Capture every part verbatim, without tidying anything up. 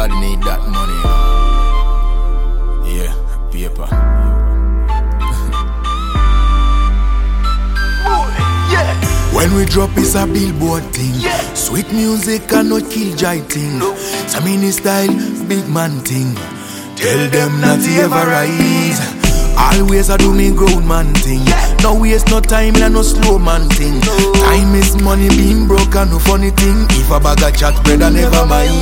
Everybody need that money. Yeah, paper. When we drop, it's a billboard thing. Yeah. Sweet music cannot kill Jai thing. No. Samini style, big man thing. Tell them not to ever rise. Always I do me grown man thing. Yeah. No waste no time, and no slow man thing. No. Time is money, being broke and no funny thing. If a bag of chat bread, I never mind.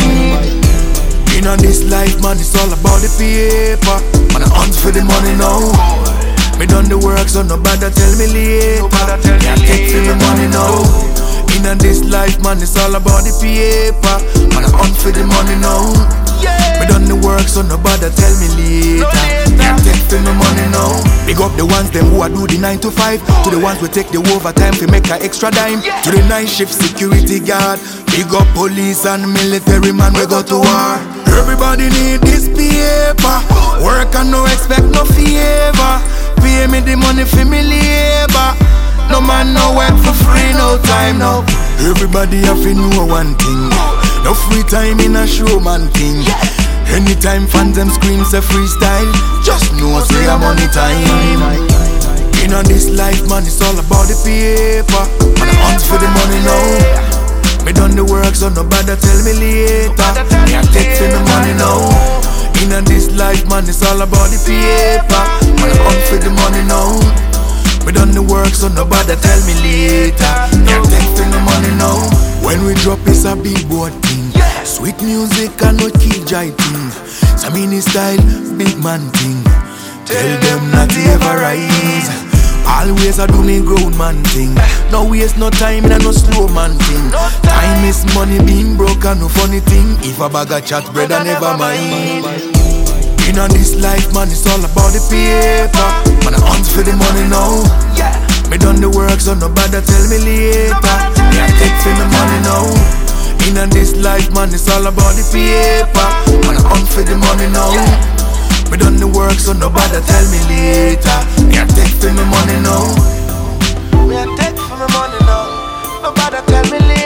In on this life, man, it's all about the paper. Man, I hunt for the money now. Me done the work, so nobody tell me later. Can't take for me money now. In on this life, man, it's all about the paper. Man, I hunt for the money now. Me done the work, so nobody tell me later. Can't take for me money now. Big up the ones them who a do the nine to five. To the ones who take the overtime to make a extra dime. To the night shift security guard. Big up police and military man, we go to war. Everybody need this paper. Work and no expect no favor. Pay me the money for me labor. No man no work for free, no time now. Everybody have to know one thing. No free time in a show man thing. Anytime fans them scream say freestyle, just know say I'm money time. In on this life, man, it's all about the paper. Man, I hunt for the money now. Me done the work, so nobody tell me later. Can't take for the money now. In on this life, man, it's all about the paper. Man, I hunt for the money now. Me done the work, so nobody tell me later. Can't take for the money now. When we drop, it's a billboard thing. Sweet music and no kill Jai thing. Samini style, big man thing. Tell them not to ever rise. Always I do me grown man thing. No waste no time and no slow man thing. Time is money, being broke and no funny thing. If a bag of chat bread, I never mind. In on this life, man, it's all about the paper. Man, I hunt for the money now. Me done the work, so nobody tell me later. Can't take for the money now. In on this life, man, it's all about the paper. Man, I hunt for the money now. Me done the work, so nobody tell me later. Can't take for the money now. Me I take for my money now. Nobody tell me later.